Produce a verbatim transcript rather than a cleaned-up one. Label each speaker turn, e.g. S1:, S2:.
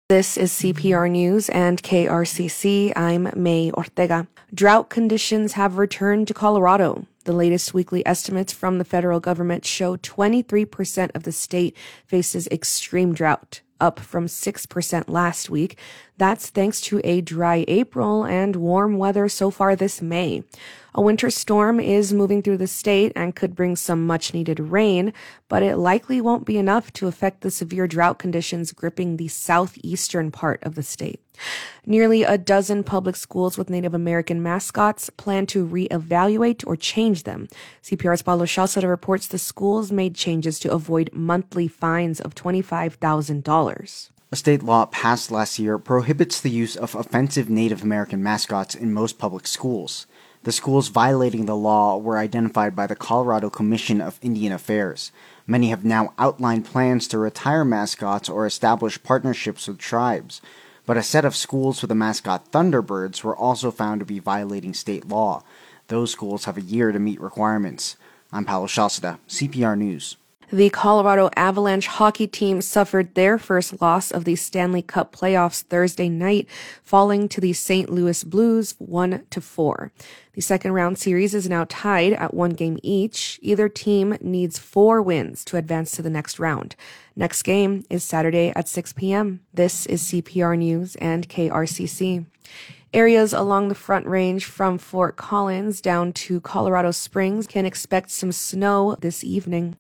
S1: This is C P R News and K R C C. I'm May Ortega. Drought conditions have returned to Colorado. The latest weekly estimates from the federal government show twenty-three percent of the state faces extreme drought, up from six percent last week. That's thanks to a dry April and warm weather so far this May. A winter storm is moving through the state and could bring some much-needed rain, but it likely won't be enough to affect the severe drought conditions gripping the southeastern part of the state. Nearly a dozen public schools with Native American mascots plan to reevaluate or change them. C P R's Paulo Shalceda reports the schools made changes to avoid monthly fines of twenty-five thousand dollars.
S2: A state law passed last year prohibits the use of offensive Native American mascots in most public schools. The schools violating the law were identified by the Colorado Commission of Indian Affairs. Many have now outlined plans to retire mascots or establish partnerships with tribes. But a set of schools with the mascot Thunderbirds were also found to be violating state law. Those schools have a year to meet requirements. I'm Paulo Shalceda, C P R News.
S1: The Colorado Avalanche hockey team suffered their first loss of the Stanley Cup playoffs Thursday night, falling to the Saint Louis Blues one to four. The second round series is now tied at one game each. Either team needs four wins to advance to the next round. Next game is Saturday at six p.m. This is C P R News and K R C C. Areas along the Front Range from Fort Collins down to Colorado Springs can expect some snow this evening.